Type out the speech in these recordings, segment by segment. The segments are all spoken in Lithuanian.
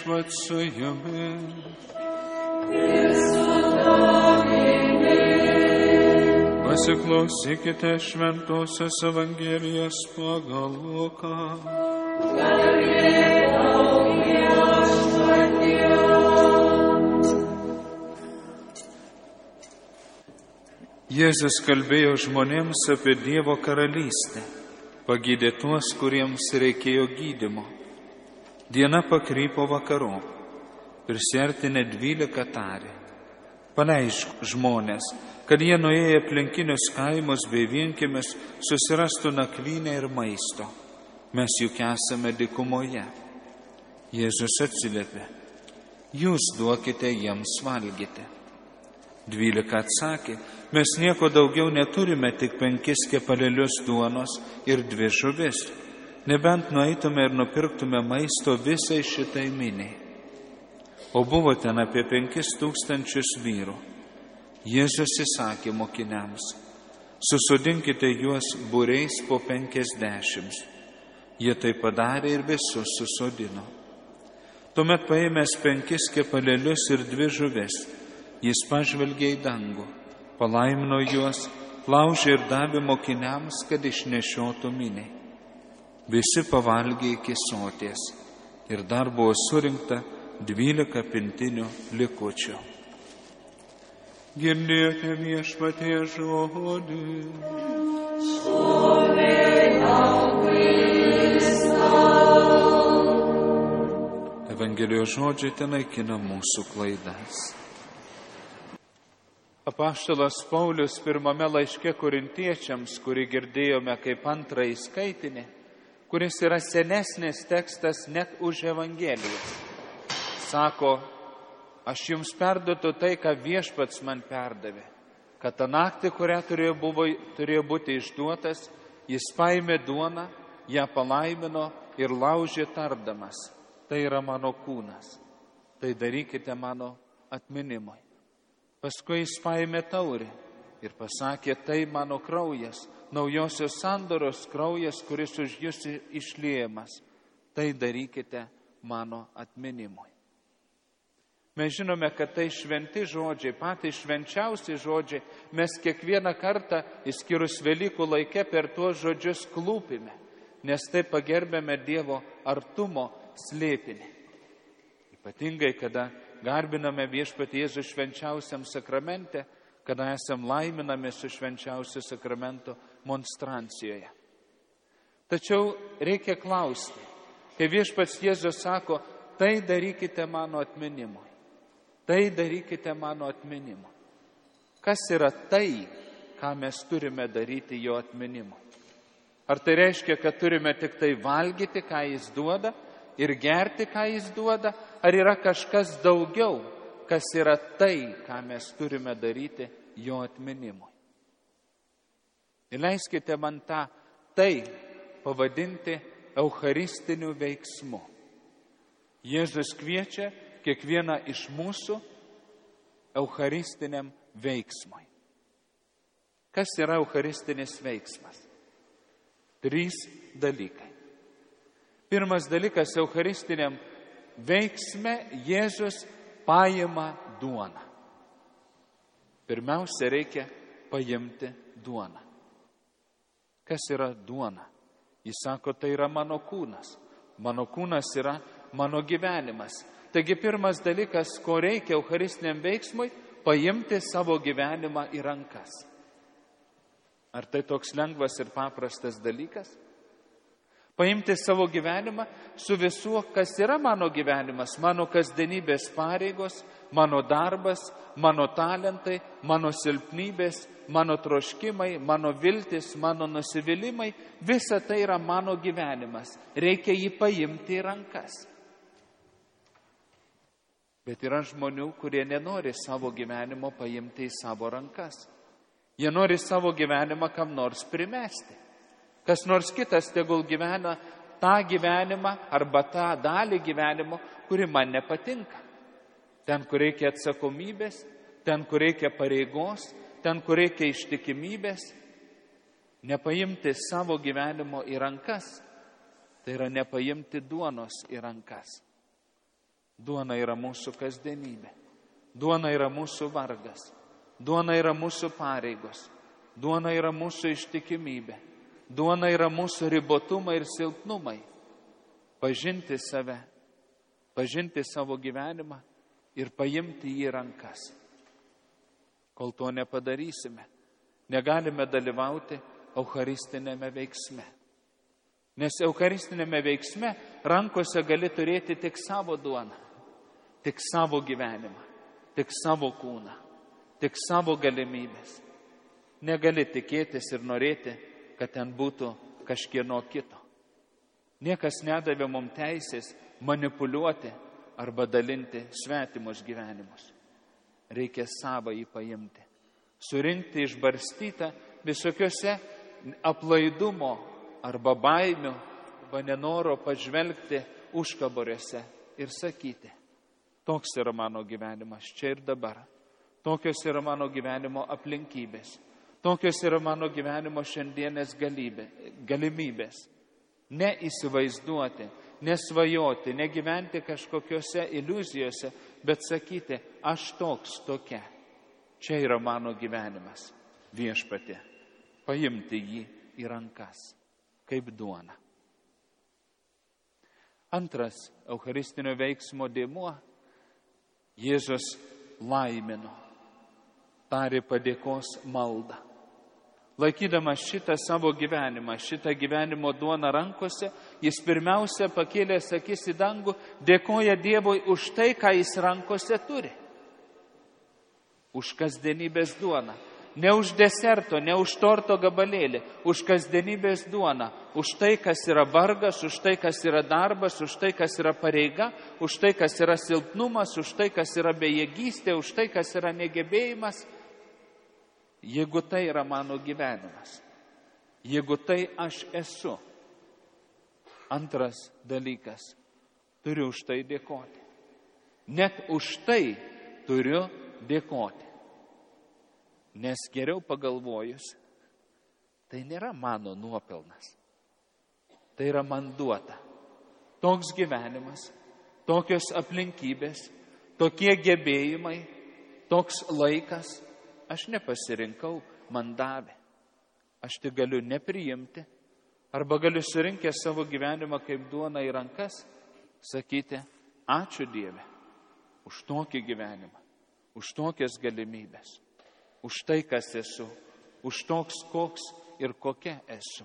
Viešpat su jumis. Pasiklausykite Šventosios Evangelijos pagal Luką. Jėzus kalbėjo žmonėms apie Dievo karalystę, pagydė tuos, kuriems reikėjo gydymo. Diena pakrypo vakarop, prisiartinę 12 tarė: paleisk žmonės, kad jie nuėję aplinkinius kaimus bei vienkiemes susirastų nakvynę ir maisto. Mes juk esame dykumoje. Jėzus atsiliepė: jūs duokite jiems valgyti. 12 atsakė: mes nieko daugiau neturime, tik 5 kepalėlius duonos ir 2 žuvis. Nebent nueitume ir nupirktume maisto visai šitai miniai. O buvo ten apie 5000 vyrų. Jėzus įsakė mokiniams: susodinkite juos būriais po 50. Jie tai padarė ir visus susodino. Tuomet paėmęs 5 kepalėlius ir 2 žuvis, jis pažvelgė į dangų, palaimino juos, plaužė ir davė mokiniams, kad išnešiotų miniai. Visi pavalgė iki soties ir dar buvo surinkta 12 pintinių likučių. Girdėjote Viešpaties žodį. Evangelijos žodžiai tenaikina mūsų klaidas. Apaštalas Paulius pirmame laiške Korintiečiams, kurį girdėjome kaip antrąjį skaitinį, kuris yra senesnis tekstas net už Evangelijos, sako: aš jums perduodu tai, ką Viešpats man perdavė, kad tą naktį, kurią turėjo būti išduotas, jis paėmė duoną, ją palaimino ir laužė tardamas: tai yra mano kūnas, tai darykite mano atminimui. Paskui jis paėmė taurę ir pasakė: tai mano kraujas, naujosios sandoros kraujas, kuris už jūs išliejamas, tai darykite mano atminimui. Mes žinome, kad tai šventi žodžiai, patys švenčiausi žodžiai. Mes kiekvieną kartą, išskyrus Velykų laike, per tuos žodžius klūpime, nes taip pagerbėme Dievo artumo slėpinį. Ypatingai, kada garbiname Viešpatį Jėzų švenčiausiam sakramente, kada esam laiminami su švenčiausiu sakramento monstrancijoje. Tačiau reikia klausti, kai Viešpats Jėzus sako: tai darykite mano atminimui. Tai darykite mano atminimui. Kas yra tai, ką mes turime daryti jo atminimui? Ar tai reiškia, kad turime tik tai valgyti, ką jis duoda, ir gerti, ką jis duoda? Ar yra kažkas daugiau, kas yra tai, ką mes turime daryti jo atminimui? Ir leiskite man tą tai pavadinti eucharistiniu veiksmu. Jėzus kviečia kiekvieną iš mūsų eucharistiniam veiksmui. Kas yra eucharistinis veiksmas? 3 dalykai. Pirmas dalykas, eucharistiniam veiksme Jėzus paima duoną. Pirmiausia, reikia paimti duoną. Kas yra duona? Jis sako: tai yra mano kūnas. Mano kūnas yra mano gyvenimas. Taigi pirmas dalykas, ko reikia eucharistiniam veiksmui, paimti savo gyvenimą į rankas. Ar tai toks lengvas ir paprastas dalykas? Paimti savo gyvenimą su visu, kas yra mano gyvenimas, mano kasdienybės pareigos, mano darbas, mano talentai, mano silpnybės, mano troškimai, mano viltis, mano nusivylimai. Visa tai yra mano gyvenimas. Reikia jį paimti į rankas. Bet yra žmonių, kurie nenori savo gyvenimo paimti į savo rankas. Jie nori savo gyvenimą kam nors primesti. Kas nors kitas tegul gyvena tą gyvenimą arba tą dalį gyvenimo, kuri man nepatinka. Ten, kur reikia atsakomybės, ten, kur reikia pareigos, ten, kur reikia ištikimybės. Nepaimti savo gyvenimo į rankas, tai yra nepaimti duonos į rankas. Duona yra mūsų kasdienybė. Duona yra mūsų vargas. Duona yra mūsų pareigos. Duona yra mūsų ištikimybė. Duona yra mūsų ribotumai ir silpnumai. Pažinti save, pažinti savo gyvenimą ir paimti jį į rankas. Kol to nepadarysime, negalime dalyvauti eucharistinėme veiksme. Nes eucharistinėme veiksme rankose gali turėti tik savo duoną, tik savo gyvenimą, tik savo kūną, tik savo galimybės. Negali tikėtis ir norėti, kad ten būtų kažkieno kito. Niekas nedavė mums teisės manipuliuoti arba dalinti svetimus gyvenimus. Reikia savą jį paimti, surinkti išbarstytą visokiose aplaidumo arba baimių, arba nenoro pažvelgti užkaboriuose ir sakyti, toks yra mano gyvenimas čia ir dabar, tokios yra mano gyvenimo aplinkybės, tokios yra mano gyvenimo šiandienės galimybės. Neįsivaizduoti, nesvajoti, negyventi kažkokiose iliuzijose, bet sakyti, aš toks, tokia. Čia yra mano gyvenimas, Viešpatie. Paimti jį į rankas, kaip duona. Antras eucharistinio veiksmo dėmuo – Jėzus laimino, tarė padėkos maldą. Laikydamas šitą savo gyvenimą, šitą gyvenimo duoną rankose, jis pirmiausia pakėlęs akis į dangų, dėkoja Dievui už tai, ką jis rankose turi. Už kasdienybės duoną. Ne už deserto, ne už torto gabalėlį, už kasdienybės duoną. Už tai, kas yra vargas, už tai, kas yra darbas, už tai, kas yra pareiga, už tai, kas yra silpnumas, už tai, kas yra bejėgystė, už tai, kas yra negebėjimas. Jeigu tai yra mano gyvenimas, jeigu tai aš esu, antras dalykas, turiu už tai dėkoti. Net už tai turiu dėkoti. Nes geriau pagalvojus, tai nėra mano nuopelnas. Tai yra man duota. Toks gyvenimas, tokios aplinkybės, tokie gebėjimai, toks laikas. Aš nepasirinkau, man davė. Aš tik galiu nepriimti, arba galiu surinkęs savo gyvenimą kaip duoną į rankas, sakyti, ačiū Dieve už tokį gyvenimą, už tokias galimybės, už tai, kas esu, už toks, koks ir kokia esu.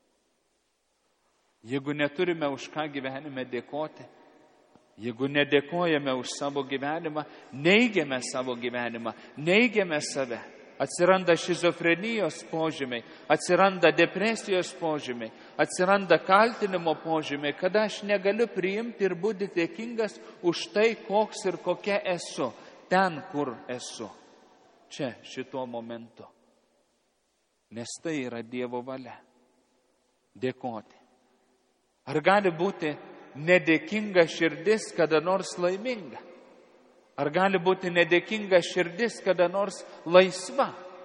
Jeigu neturime už ką gyvenime dėkoti, jeigu nedėkojame už savo gyvenimą, neigiame savo gyvenimą, neigiame save, atsiranda šizofrenijos požymiai, atsiranda depresijos požymiai, atsiranda kaltinimo požymiai, kada aš negaliu priimti ir būti dėkingas už tai, koks ir kokia esu, ten, kur esu, čia, šituo momentu. Nes tai yra Dievo valia – dėkoti. Ar gali būti nedėkinga širdis kada nors laiminga? Ar gali būti nedėkinga širdis kada nors laisva?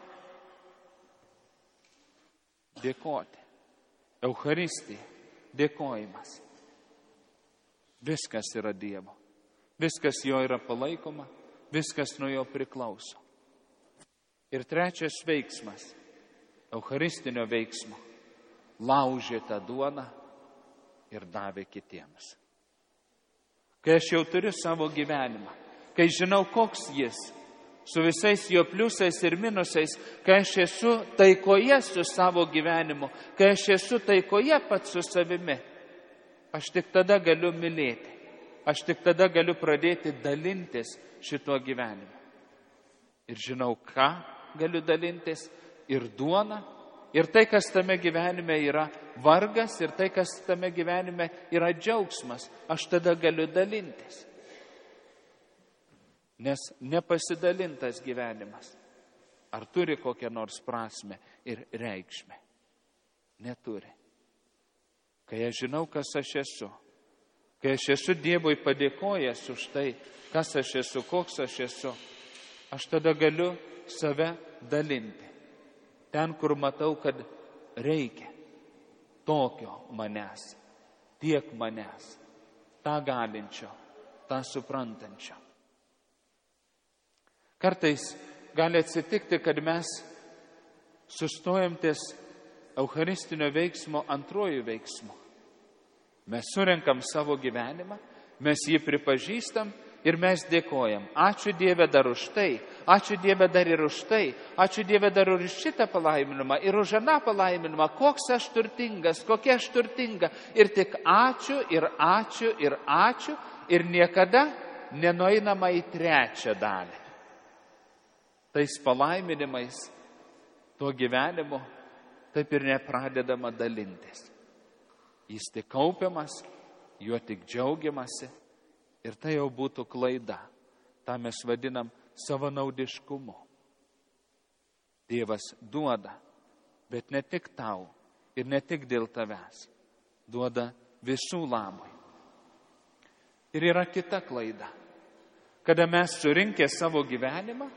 Dėkoti. Eucharistija. Dėkojimas. Viskas yra Dievo. Viskas jo yra palaikoma. Viskas nuo jo priklauso. Ir trečias veiksmas. Eucharistinio veiksmo. Laužė tą duoną ir davė kitiems. Kai aš jau turiu savo gyvenimą, kai žinau, koks jis, su visais jo pliusais ir minusais, kai aš esu taikoje su savo gyvenimu, kai aš esu taikoje pats su savimi, aš tik tada galiu mylėti, aš tik tada galiu pradėti dalintis šituo gyvenimu. Ir žinau, ką galiu dalintis, ir duona, ir tai, kas tame gyvenime yra vargas, ir tai, kas tame gyvenime yra džiaugsmas, aš tada galiu dalintis. Nes nepasidalintas gyvenimas, ar turi kokią nors prasmę ir reikšmę? Neturi. Kai aš žinau, kas aš esu, kai aš esu Dievui padėkojęs už tai, kas aš esu, koks aš esu, aš tada galiu save dalinti. Ten, kur matau, kad reikia tokio manęs, tiek manęs, tą galinčio, tą suprantančio. Kartais gali atsitikti, kad mes sustojam ties eucharistinio veiksmo antrojų veiksmų. Mes surenkam savo gyvenimą, mes jį pripažįstam ir mes dėkojam. Ačiū Dieve dar už tai, ačiū Dieve dar ir už tai, ačiū Dieve dar ir už šitą palaiminimą ir už aną palaiminimą, koks aš turtingas, kokia aš turtinga. Ir tik ačiū ir ačiū ir ačiū ir niekada nenueinama į trečią dalį. Tais palaiminimais, tuo gyvenimu, taip ir nepradedama dalintis. Jis tik kaupiamas, juo tik džiaugiamasi ir tai jau būtų klaida. Ta mes vadinam savanaudiškumu. Dievas duoda, bet ne tik tau ir ne tik dėl tavęs. Duoda visų labui. Ir yra kita klaida. Kada mes surinkę savo gyvenimą,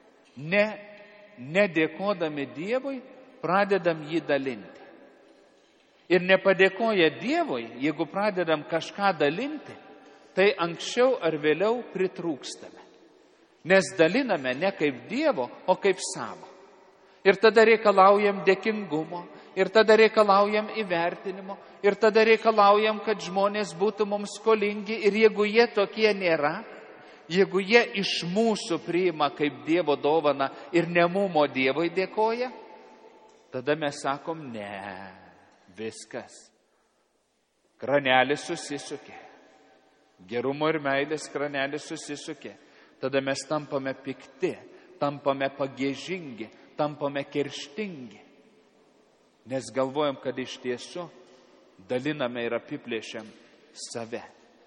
nedėkodami Dievui, pradedam jį dalinti. Ir nepadėkoję Dievui, jeigu pradedam kažką dalinti, tai anksčiau ar vėliau pritrūkstame. Nes daliname ne kaip Dievo, o kaip savo. Ir tada reikalaujam dėkingumo, ir tada reikalaujam įvertinimo, ir tada reikalaujam, kad žmonės būtų mums skolingi. Ir jeigu jie tokie nėra, jeigu jie iš mūsų priima kaip Dievo dovaną ir ne mumo Dievui dėkoja, tada mes sakom, ne, viskas. Kranelis susisukė. Gerumo ir meilės kranelis susisukė. Tada mes tampame pikti, tampame pagiežingi, tampame kerštingi. Nes galvojam, kad iš tiesų daliname ir apiplėšiam save.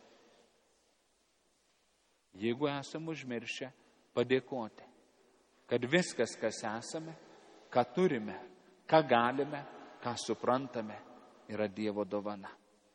Jeigu esam užmiršę padėkoti, kad viskas, kas esame, ką turime, ką galime, ką suprantame, yra Dievo dovana.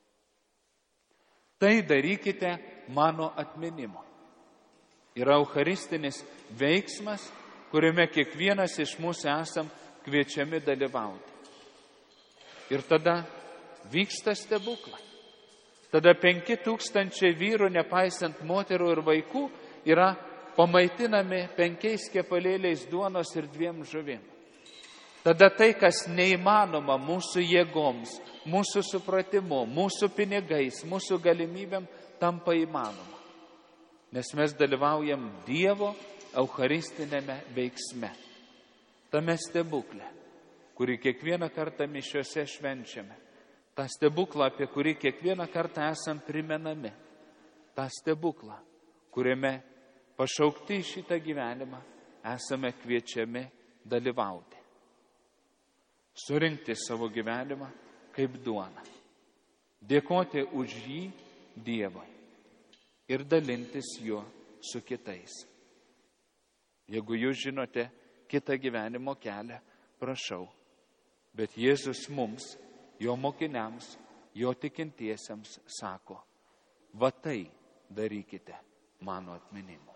Tai darykite mano atminimo. Yra eucharistinis veiksmas, kuriame kiekvienas iš mūsų esam kviečiami dalyvauti. Ir tada vyksta stebuklai. Tada 5000 vyrų, nepaisant moterų ir vaikų, yra pamaitinami 5 kepalėliais duonos ir 2 žuvim. Tada tai, kas neįmanoma mūsų jėgoms, mūsų supratimu, mūsų pinigais, mūsų galimybėm, tampa įmanoma. Nes mes dalyvaujam Dievo eucharistinėme veiksme. Tame stebukle, kurį kiekvieną kartą mišiose švenčiame. Ta stebuklą, apie kurį kiekvieną kartą esam primenami. Ta stebuklą, kuriame pašaukti į šitą gyvenimą esame kviečiami dalyvauti. Surinkti savo gyvenimą kaip duoną. Dėkoti už jį Dievui ir dalintis juo su kitais. Jeigu jūs žinote kitą gyvenimo kelią, prašau. Bet Jėzus mums, jo mokiniams, jo tikintiesiems sako, va tai darykite mano atminimu.